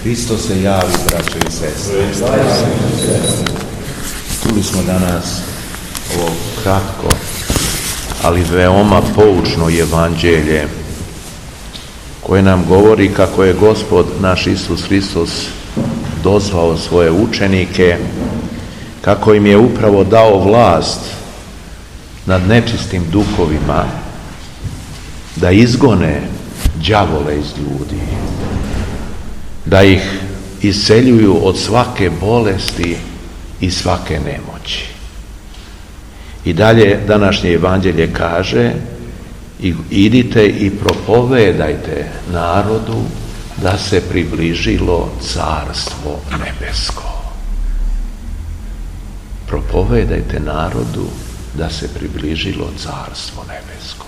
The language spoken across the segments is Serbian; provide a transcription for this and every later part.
Hristos se javi, braćo i sestre. Čuli smo danas ovo kratko, ali veoma poučno evanđelje koje nam govori kako je Gospod naš Isus Hristos dozvao svoje učenike, kako im je upravo dao vlast nad nečistim duhovima da izgone đavole iz ljudi, da ih isceljuju od svake bolesti i svake nemoći. I dalje današnje evanđelje kaže: idite i propovedajte narodu da se približilo carstvo nebesko. Propovedajte narodu da se približilo carstvo nebesko.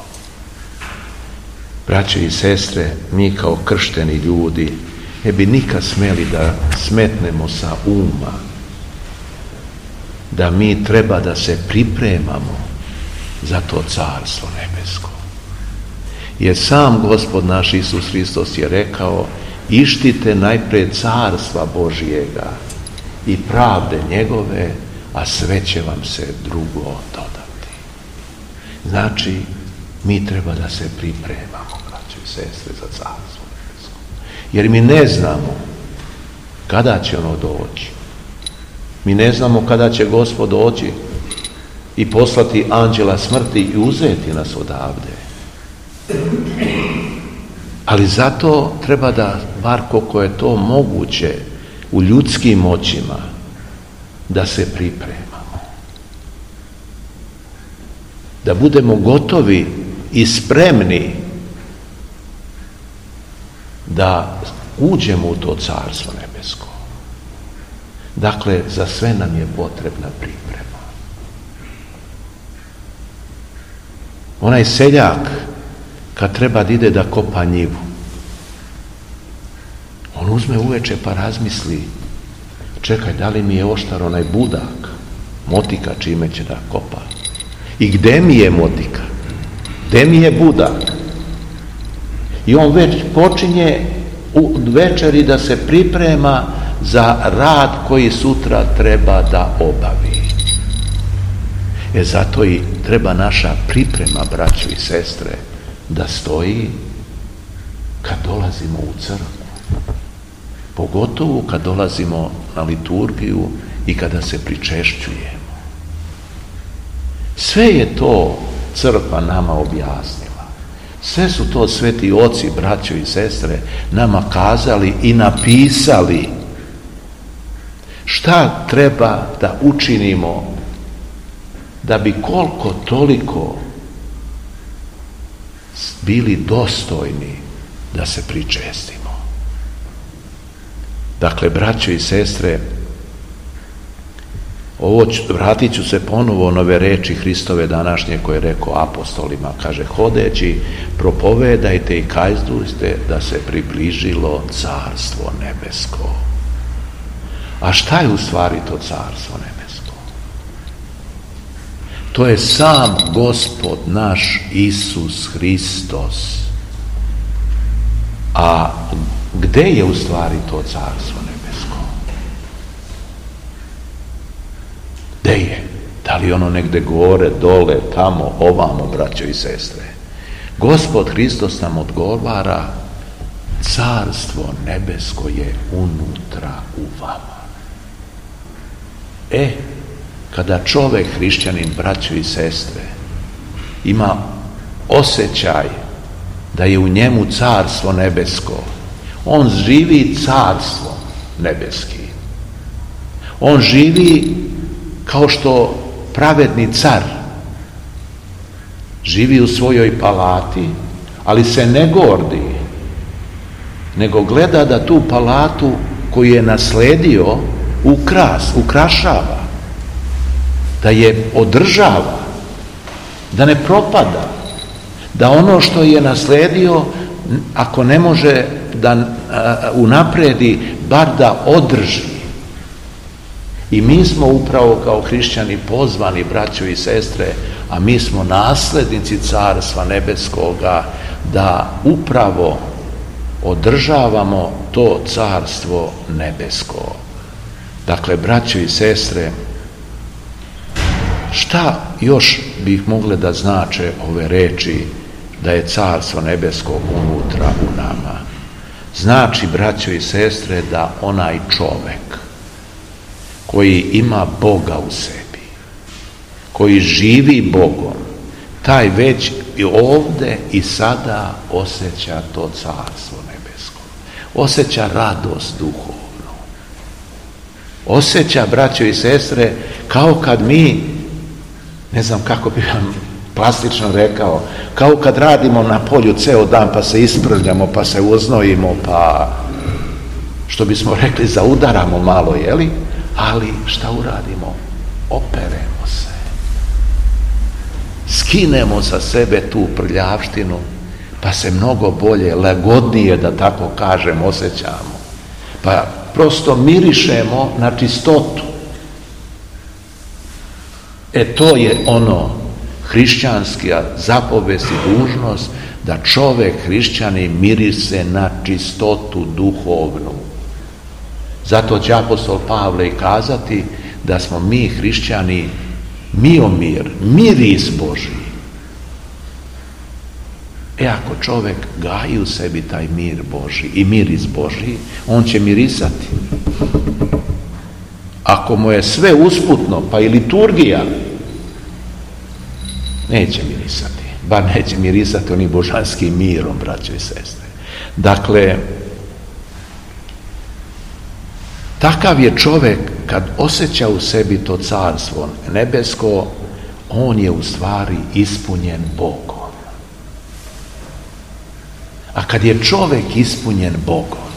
Braće i sestre, mi kao kršteni ljudi ne bi nikad smeli da smetnemo sa uma da mi treba da se pripremamo za to carstvo nebesko. Jer sam Gospod naš Isus Hristos je rekao: ištite najpred carstva Božijega i pravde njegove, a sve će vam se drugo dodati. Znači, mi treba da se pripremamo, braće i sestre, za carstvo nebesko. Jer mi ne znamo kada će ono doći. Mi ne znamo kada će Gospod doći i poslati anđela smrti i uzeti nas odavde. Ali zato treba da, bar koliko je to moguće u ljudskim očima, da se pripremamo. Da budemo gotovi i spremni da uđemo u to carstvo nebesko. Dakle, za sve nam je potrebna priprema. Onaj seljak, kad treba da ide da kopa njivu, on uzme uveče pa razmisli: čekaj, da li mi je oštar onaj budak, motika čime će da kopa? I gde mi je motika? Gde mi je budak? I on već počinje u večeri da se priprema za rad koji sutra treba da obavi. Zato i treba naša priprema, braćo i sestre, da stoji kad dolazimo u crkvu. Pogotovo kad dolazimo na liturgiju i kada se pričešćujemo. Sve je to crkva nama objasnila. Sve su to sveti oci, braćo i sestre, nama kazali i napisali šta treba da učinimo da bi koliko toliko bili dostojni da se pričestimo. Dakle, braćo i sestre, vratit ću se ponovo na ove reči Hristove današnje koje je rekao apostolima. Kaže: hodeći propovedajte i kazdujte da se približilo carstvo nebesko. A šta je u stvari to carstvo nebesko? To je sam Gospod naš Isus Hristos. A gde je u stvari to carstvo nebesko? Gde je? Da li ono negde gore, dole, tamo, ovamo, braćo i sestre? Gospod Hristos nam odgovara: carstvo nebesko je unutra u vama. Kada čovek, hrišćanin, braćo i sestre, ima osjećaj da je u njemu carstvo nebesko, on živi carstvo nebeski. On živi kao što pravedni car živi u svojoj palati, ali se ne gordi, nego gleda da tu palatu koju je nasledio ukrašava, da je održava, da ne propada, da ono što je nasledio, ako ne može da unapredi, bar da održi. I mi smo upravo kao hrišćani pozvani, braćo i sestre, a mi smo naslednici carstva nebeskoga, da upravo održavamo to carstvo nebesko. Dakle, braćo i sestre, šta još bih mogle da znače ove reči da je carstvo nebesko unutra u nama? Znači, braćo i sestre, da onaj čovek koji ima Boga u sebi, koji živi Bogom, taj već i ovde i sada osjeća to carstvo nebesko. Osjeća radost duhovnu. Osjeća, braćo i sestre, kao kad mi, ne znam kako bi vam plastično rekao, kao kad radimo na polju ceo dan pa se isprljamo, pa se uznojimo, pa što bismo rekli zaudaramo malo, jeli? Ali šta uradimo? Operemo se. Skinemo sa sebe tu prljavštinu, pa se mnogo bolje, lagodnije, da tako kažem, osjećamo. Pa prosto mirišemo na čistotu. To je ono hrišćanska zapovest i dužnost, da čovek hrišćani mirise na čistotu duhovnu. Zato će apostol Pavle i kazati da smo mi hrišćani miomir, miris Božji. Ako čovek gaji u sebi taj mir Božji i miris Božji, on će mirisati. Ako mu je sve usputno, pa i liturgija, neće mirisati. Bar neće mirisati onim božanskim mirom, braćo i sestre. Dakle, takav je čovek kad osjeća u sebi to carstvo nebesko, on je u stvari ispunjen Bogom. A kad je čovek ispunjen Bogom,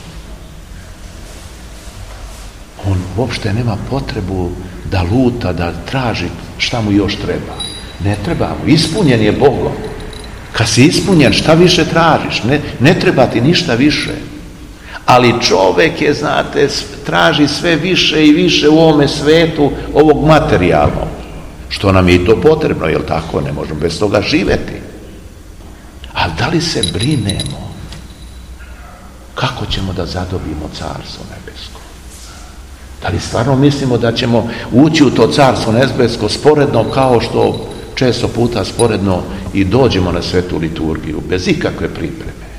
on uopšte nema potrebu da luta, da traži šta mu još treba. Ne treba mu, ispunjen je Bogom. Kad si ispunjen, šta više tražiš? Ne treba ti ništa više. Ali čovek je, znate, traži sve više i više u ovome svetu, ovog materijalnog. Što nam je i to potrebno, jel tako? Ne možemo bez toga živeti. Ali da li se brinemo kako ćemo da zadobimo carstvo nebesko? Da li stvarno mislimo da ćemo ući u to carstvo nebesko sporedno, kao što često puta sporedno i dođemo na svetu liturgiju, bez ikakve pripreme?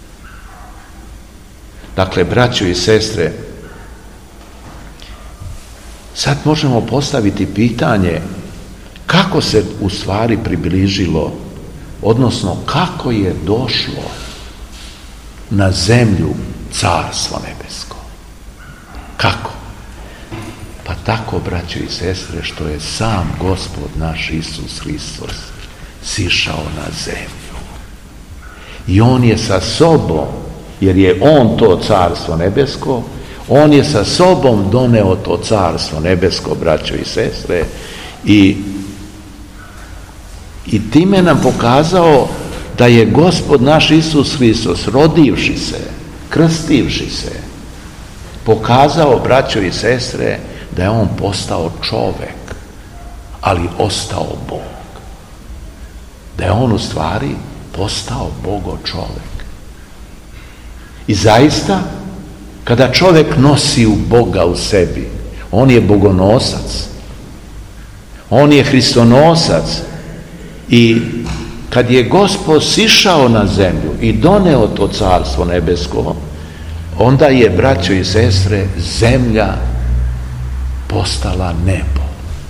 Dakle, braćo i sestre, sad možemo postaviti pitanje kako se u stvari približilo, odnosno kako je došlo na zemlju carstvo nebesko. Kako? Pa tako, braćo i sestre, što je sam Gospod naš Isus Hristos sišao na zemlju. I on je sa sobom, jer je on to carstvo nebesko, on je sa sobom doneo to carstvo nebesko, braćo i sestre, i time nam pokazao da je Gospod naš Isus Hristos, rodivši se, krstivši se, pokazao, braćo i sestre, da je on postao čovek, ali ostao Bog. Da je on u stvari postao Bogo čovek. I zaista, kada čovek nosi u Boga u sebi, on je bogonosac, on je hristonosac. I kad je Gospod sišao na zemlju i doneo to carstvo nebesko, onda je, braćo i sestre, zemlja postala nebo.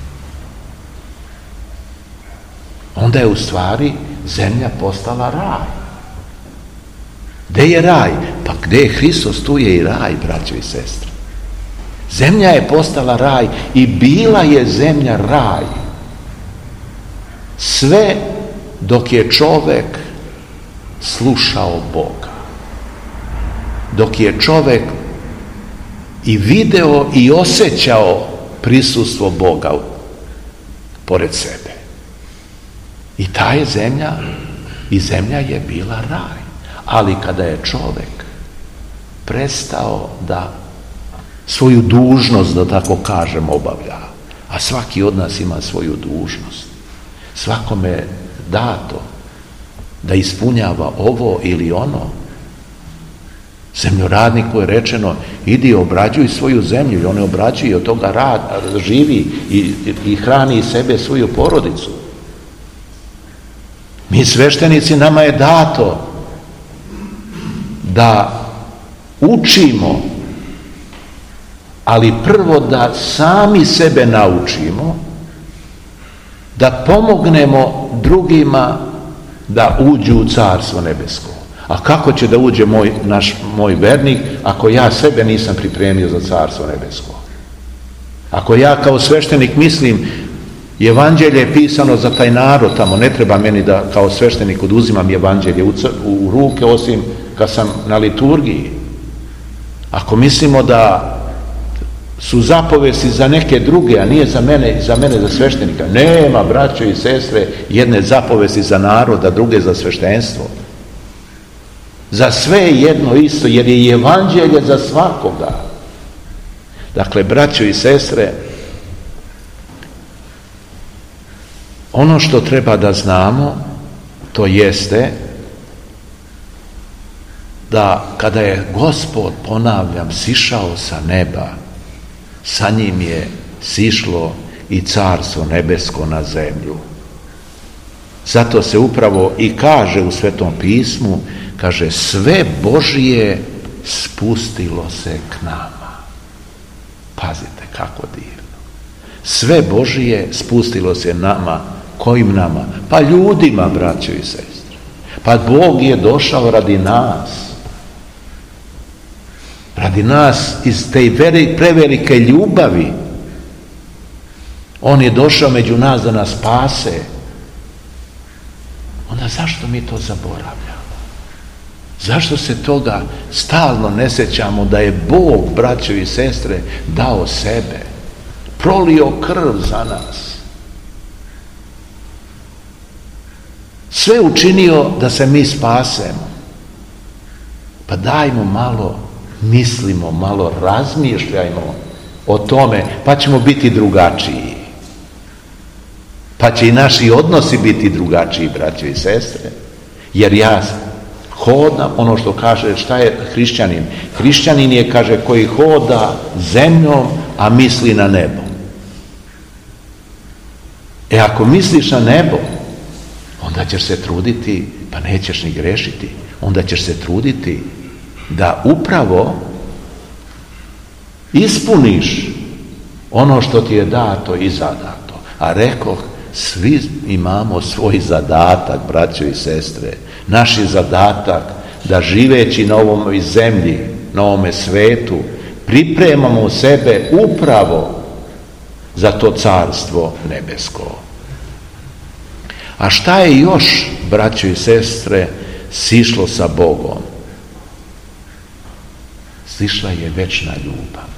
Onda je u stvari zemlja postala raj. Gde je raj? Pa gde je Hristos, tu je i raj, braćo i sestre. Zemlja je postala raj i bila je zemlja raj. Sve dok je čovek slušao Boga. Dok je čovek i video i osjećao prisustvo Boga pored sebe. I ta je zemlja, i zemlja je bila raj. Ali kada je čovek prestao da svoju dužnost, da tako kažem, obavlja, a svaki od nas ima svoju dužnost, svakome je dato da ispunjava ovo ili ono, Zemljoradniku je rečeno, idi obrađuj svoju zemlju, i on je obrađuje, od toga živi i hrani sebe, svoju porodicu. Mi sveštenici, nama je dato da učimo, ali prvo da sami sebe naučimo, da pomognemo drugima da uđu u Carstvo nebesko. A kako će da uđe moj vernik ako ja sebe nisam pripremio za Carstvo nebesko? Ako ja kao sveštenik mislim, evanđelje je pisano za taj narod tamo, ne treba meni da kao sveštenik oduzimam evanđelje u ruke, osim kad sam na liturgiji. Ako mislimo da su zapovesti za neke druge, a nije za mene za sveštenika, nema, braćo i sestre, jedne zapovesti za narod, a druge za sveštenstvo. Za sve je jedno isto, jer je evanđelje za svakoga. Dakle, braćo i sestre, ono što treba da znamo, to jeste da kada je Gospod, ponavljam, sišao sa neba, sa njim je sišlo i Carstvo nebesko na zemlju. Zato se upravo i kaže u Svetom pismu, kaže, sve Božije spustilo se k nama. Pazite kako divno. Sve Božije spustilo se nama. Kojim nama? Pa ljudima, braćo i sestre. Pa Bog je došao radi nas. Radi nas iz te prevelike ljubavi. On je došao među nas da nas spase. Onda zašto mi to zaboravljamo? Zašto se toga stalno ne sjećamo da je Bog, braćo i sestre, dao sebe, prolio krv za nas, sve učinio da se mi spasemo? Pa dajmo malo, mislimo, malo razmišljajmo o tome, pa ćemo biti drugačiji. Pa će i naši odnosi biti drugačiji, braćo i sestre. Jer ja hodam, ono što kaže, šta je hrišćanin? Hrišćanin je, kaže, koji hoda zemljom, a misli na nebo. Ako misliš na nebo, onda ćeš se truditi, pa nećeš ni grešiti, onda ćeš se truditi da upravo ispuniš ono što ti je dato i zadato. A rekoh, svi imamo svoj zadatak, braćo i sestre. Naš je zadatak da živeći na ovoj zemlji, na ovome svetu, pripremamo sebe upravo za to Carstvo nebesko. A šta je još, braćo i sestre, sišlo sa Bogom? Sišla je večna ljubav,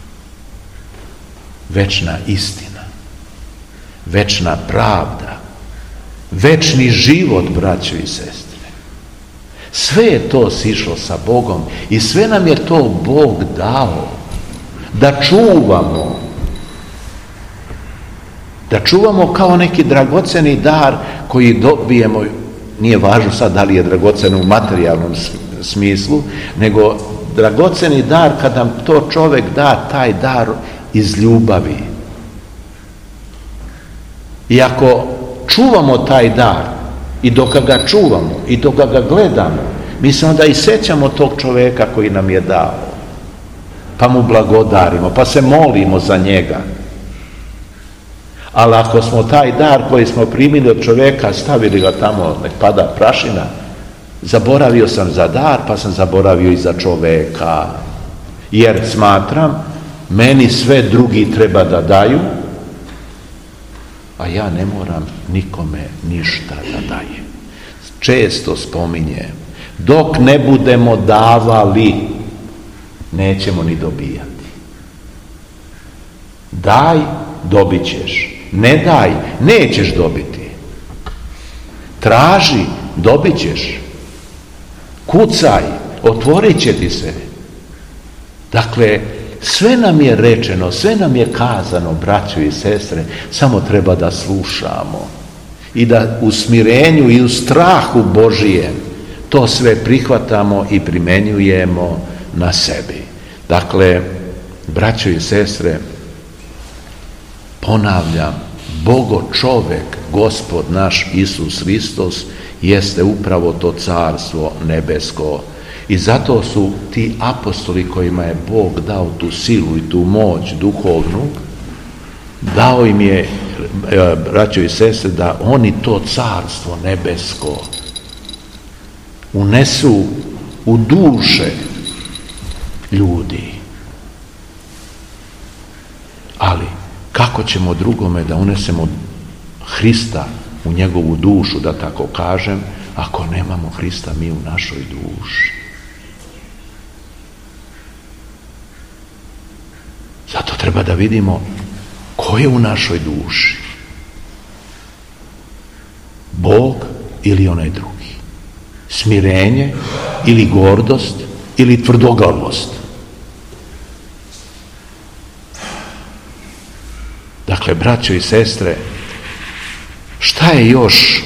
večna istina, večna pravda, večni život, braćo i sestre. Sve je to sišlo sa Bogom i sve nam je to Bog dao da čuvamo. Da čuvamo kao neki dragoceni dar koji dobijemo, nije važno sad da li je dragocen u materijalnom smislu, nego dragoceni dar kad nam to čovjek da, taj dar iz ljubavi. I ako čuvamo taj dar i dok ga čuvamo i dok ga gledamo, mi se onda i sećamo tog čovjeka koji nam je dao, pa mu blagodarimo, pa se molimo za njega. Ali ako smo taj dar koji smo primili od čovjeka, stavili ga tamo, nek pada prašina, zaboravio sam za dar, pa sam zaboravio i za čovjeka. Jer smatram, meni sve drugi treba da daju, a ja ne moram nikome ništa da dajem. Često spominjem, dok ne budemo davali, nećemo ni dobijati. Daj, dobit ćeš. Ne daj, nećeš dobiti. Traži, dobit ćeš. Kucaj, otvorit će ti se. Dakle, sve nam je rečeno, sve nam je kazano, braćo i sestre, samo treba da slušamo i da u smirenju i u strahu Božijem to sve prihvatamo i primenjujemo na sebi. Dakle, braćo i sestre, ponavljam, Bogo čovek, Gospod naš Isus Hristos, jeste upravo to carstvo nebesko. I zato su ti apostoli kojima je Bog dao tu silu i tu moć duhovnu, dao im je, braćo i sestre, da oni to carstvo nebesko unesu u duše ljudi. Ali kako ćemo drugome da unesemo Hrista u njegovu dušu, da tako kažem, ako nemamo Hrista mi u našoj duši? Zato treba da vidimo ko je u našoj duši. Bog ili onaj drugi. Smirenje ili gordost ili tvrdoglavost. Dakle, braćo i sestre, šta je još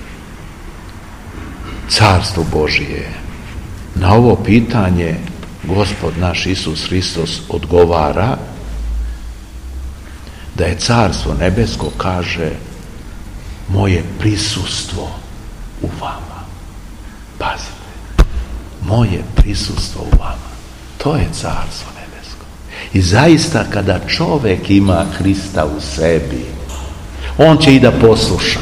carstvo Božije? Na ovo pitanje Gospod naš Isus Hristos odgovara da je carstvo nebesko, kaže, moje prisustvo u vama. Pazite, moje prisustvo u vama. To je carstvo nebesko. I zaista kada čovjek ima Hrista u sebi, on će i da posluša.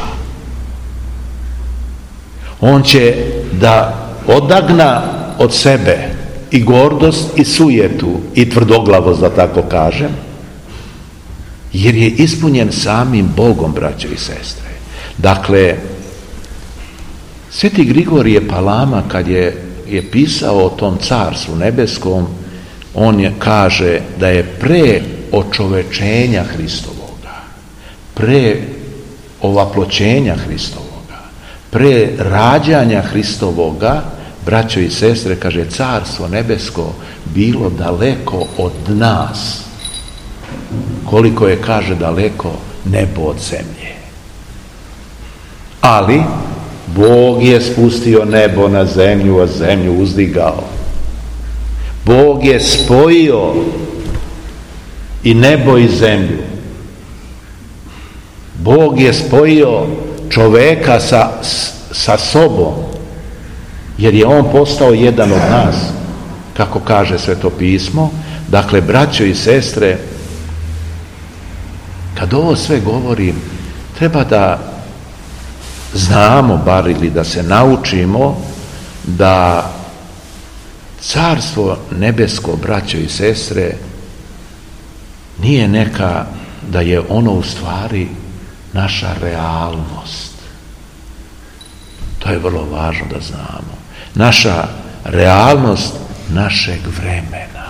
On će da odagna od sebe i gordost i sujetu i tvrdoglavost, da tako kažem, jer je ispunjen samim Bogom, braćo i sestre. Dakle, Sveti Grigorije Palama, kad je pisao o tom carstvu nebeskom, on kaže da je pre očovečenja Hristovoga, pre ovaploćenja Hristovoga, pre rađanja Hristovoga, braćo i sestre, kaže, carstvo nebesko bilo daleko od nas, koliko je, kaže, daleko nebo od zemlje. Ali Bog je spustio nebo na zemlju, a zemlju uzdigao. Bog je spojio i nebo i zemlju. Bog je spojio čoveka sa sobom, jer je on postao jedan od nas, kako kaže Sveto pismo. Dakle, braćo i sestre, kad ovo sve govorim, treba da znamo, bar ili da se naučimo, da carstvo nebesko, braćo i sestre, nije neka, da je ono u stvari naša realnost. To je vrlo važno da znamo. Naša realnost našeg vremena.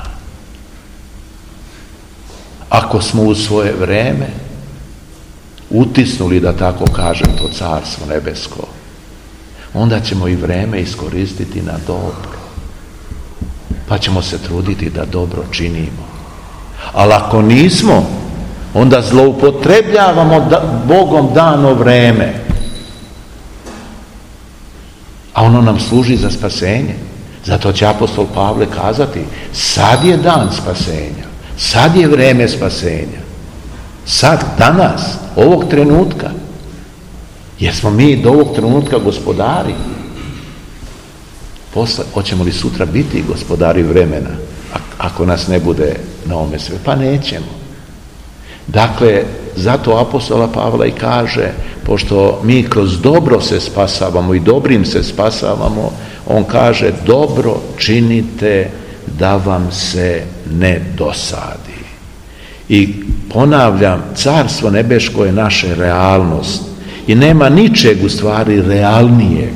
Ako smo u svoje vreme utisnuli, da tako kažem, to carstvo nebesko, onda ćemo i vreme iskoristiti na dobro. Pa ćemo se truditi da dobro činimo. Ali ako nismo, onda zloupotrebljavamo Bogom dano vreme. A ono nam služi za spasenje. Zato će apostol Pavle kazati, sad je dan spasenja, sad je vreme spasenja. Sad, danas, ovog trenutka. Jer smo mi do ovog trenutka gospodari. Posle, hoćemo li sutra biti gospodari vremena, ako nas ne bude na ovome sve? Pa nećemo. Dakle, zato apostola Pavla i kaže, pošto mi kroz dobro se spasavamo i dobrim se spasavamo, on kaže, dobro činite da vam se ne dosadi. I ponavljam, carstvo nebeško je naša realnost i nema ničeg u stvari realnijeg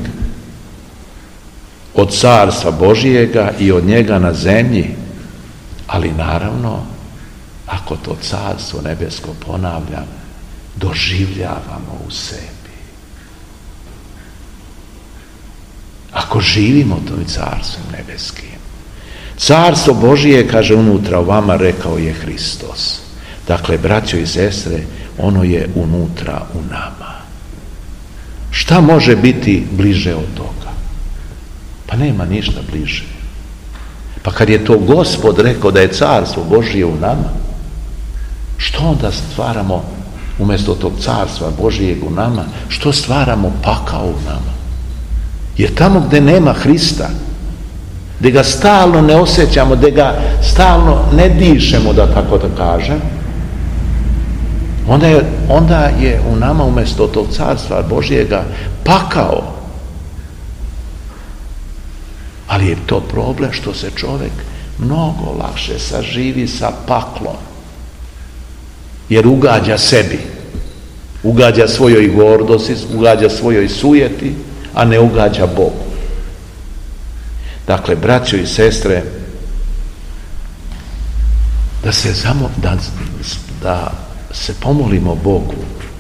od carstva Božijega i od njega na zemlji. Ali naravno, ako to carstvo nebesko, ponavljam, doživljavamo u sebi, ako živimo toj carstvom nebeskim, carstvo Božije, kaže, unutra u vama, rekao je Hristos. Dakle, braćo i sestre, ono je unutra u nama. Šta može biti bliže od toga? Pa nema ništa bliže. Pa Pa kad je to Gospod rekao da je carstvo Božije u nama, što onda stvaramo umjesto tog carstva Božijeg u nama, što stvaramo pakao u nama? Jer tamo gdje nema Hrista, gdje ga stalno ne osjećamo, gdje ga stalno ne dišemo, da tako da kažem, onda je u nama umjesto tog carstva Božijega pakao. Ali je to problem što se čovjek mnogo lakše saživi sa paklom. Jer ugađa sebi, ugađa svojoj gordosti, ugađa svojoj sujeti, a ne ugađa Bogu. Dakle, braćo i sestre, da se pomolimo Bogu,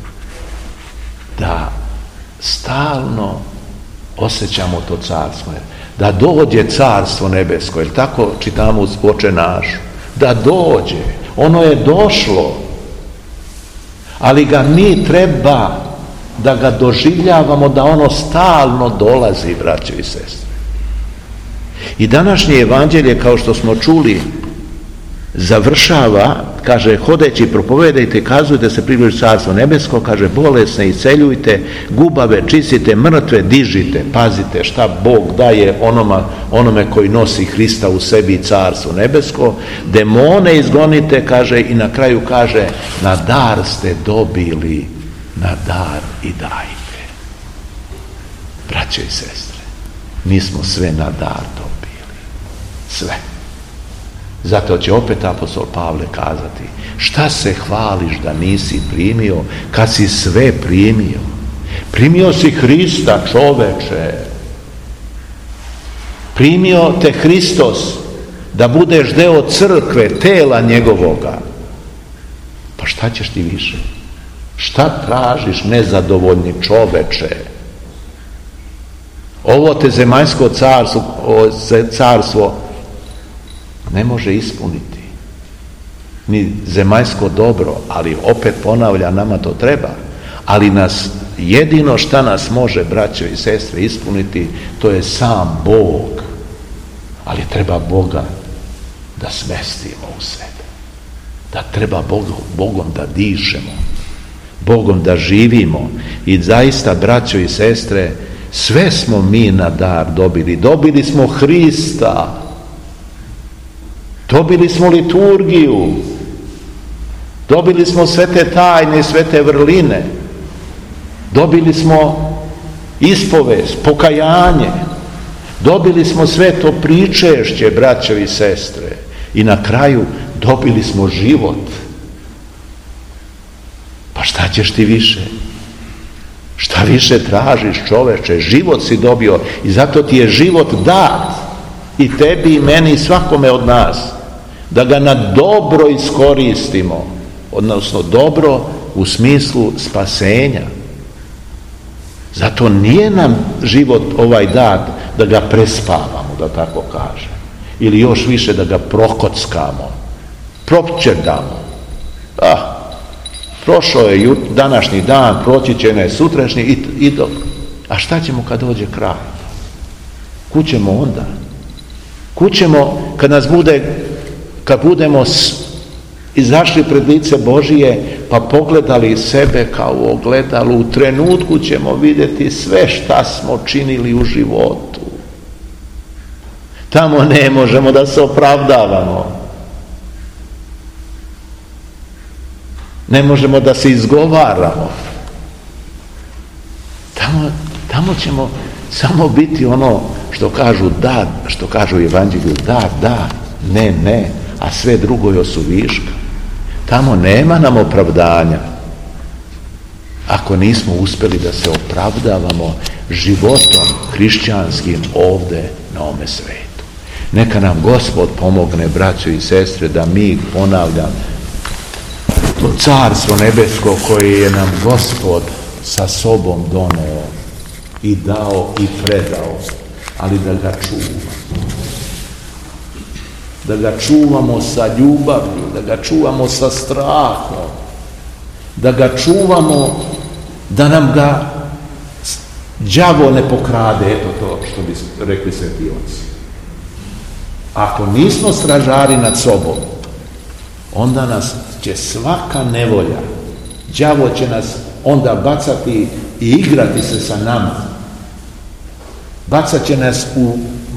da stalno osjećamo to carstvo, da dođe carstvo nebesko, jer tako čitamo u Oče našu, da dođe, ono je došlo, ali ga mi treba da ga doživljavamo, da ono stalno dolazi, braćo i sestre. I današnje evanđelje, kao što smo čuli, završava, kaže, hodeći propovedajte, kazujte se približi carstvo nebesko, kaže, bolesne isceljujte, gubave čistite, mrtve dižite, pazite šta Bog daje onome koji nosi Hrista u sebi i carstvo nebesko, demone izgonite, kaže, i na kraju kaže, na dar ste dobili, na dar i dajte. Braćo i sestre, mi smo sve na dar dobili, sve. Zato će opet apostol Pavle kazati, šta se hvališ da nisi primio, kad si sve primio? Primio si Hrista, čoveče. Primio te Hristos da budeš deo crkve, tela njegovoga. Pa šta ćeš ti više? Šta tražiš, nezadovoljni čoveče? Ovo te zemaljsko carstvo ne može ispuniti, ni zemaljsko dobro, ali opet ponavlja, nama to treba, ali nas, jedino šta nas može, braćo i sestre, ispuniti, to je sam Bog, ali treba Boga da smestimo u sebe, da treba Bogom da dišemo, Bogom da živimo. I zaista, braćo i sestre, sve smo mi na dar dobili smo Hrista, dobili smo liturgiju, dobili smo sve te tajne, sve te vrline, dobili smo ispovest, pokajanje, dobili smo sve to pričešće, braćo i sestre, i na kraju dobili smo život. Pa šta ćeš ti više? Šta više tražiš, čoveče? Život si dobio i zato ti je život dat, i tebi i meni i svakome od nas, da ga na dobro iskoristimo, odnosno dobro u smislu spasenja. Zato nije nam život ovaj dat da ga prespavamo, da tako kažem, ili još više da ga prokockamo, propćerdamo. Prošao je današnji dan, proći će ne sutrašnji i dobro. A šta ćemo kad dođe kraj? Kud ćemo onda? Kud ćemo kad budemo izašli pred lice Božije, pa pogledali sebe kao u ogledalu, u trenutku ćemo vidjeti sve šta smo činili u životu. Tamo ne možemo da se opravdavamo. Ne možemo da se izgovaramo. Tamo ćemo samo biti ono što kažu da, što kažu u Evanđelju, da, ne, a sve drugo je osuviška. Tamo nema nam opravdanja ako nismo uspjeli da se opravdavamo životom hrišćanskim ovdje na ovome svetu. Neka nam Gospod pomogne, braćo i sestre, da mi, ponavljam, to carstvo nebesko koje je nam Gospod sa sobom doneo i dao i predao, ali da ga čuvamo. Da ga čuvamo sa ljubavlju, da ga čuvamo sa strahom, da ga čuvamo, da nam ga đavo ne pokrade, eto to što bi rekli sveti oci. Ako nismo stražari nad sobom, onda nas će svaka nevolja, đavo će nas onda bacati i igrati se sa nama. Bacat će nas u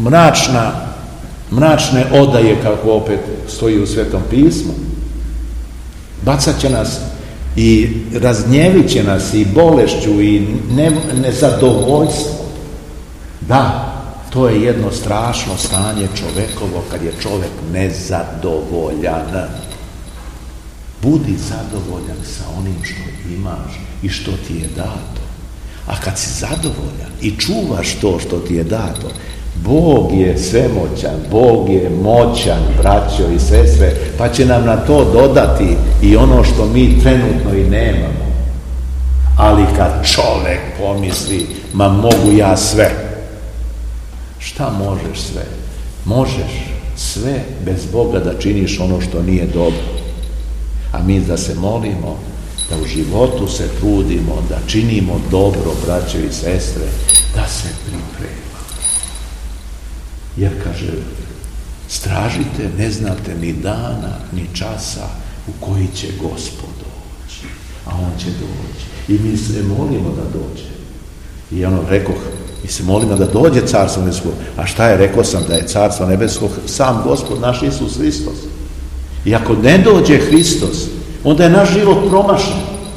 mračne odaje, kako opet stoji u Svetom pismu. Bacat će nas i razgnjevit će nas i bolešću i nezadovoljstvo. Da, to je jedno strašno stanje čovekovo kad je čovek nezadovoljan. Budi zadovoljan sa onim što imaš i što ti je dato. A kad si zadovoljan i čuvaš to što ti je dato, Bog je svemoćan, Bog je moćan, braćo i sestre, pa će nam na to dodati i ono što mi trenutno i nemamo. Ali kad čovek pomisli, ma mogu ja sve. Šta možeš sve? Možeš sve bez Boga da činiš ono što nije dobro. A mi da se molimo, da u životu se trudimo, da činimo dobro, braćo i sestre, da se pripremamo. Jer kaže, stražite, ne znate ni dana, ni časa u koji će Gospod doći. A on će doći. I mi se molimo da dođe. I rekoh, mi se molimo da dođe Carstvo nebesko. A šta je? Rekao sam da je Carstvo nebesko sam Gospod naš Isus Hristos. I ako ne dođe Hristos, onda je naš život promašen.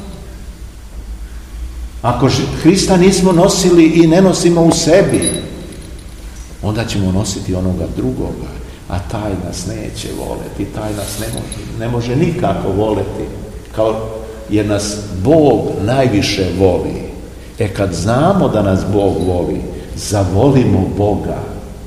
Ako Hrista nismo nosili i ne nosimo u sebi, onda ćemo nositi onoga drugoga, a taj nas neće voleti, taj nas ne može nikako voleti, jer nas Bog najviše voli. Kad znamo da nas Bog voli, zavolimo Boga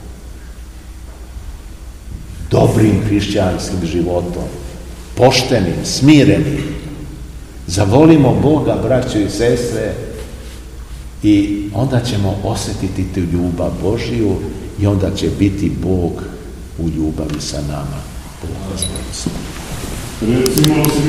dobrim hrišćanskim životom, poštenim, smirenim. Zavolimo Boga, braćo i sestre, i onda ćemo osjetiti tu ljubav Božiju i onda će biti Bog u ljubavi sa nama. Bog vas blagoslovi.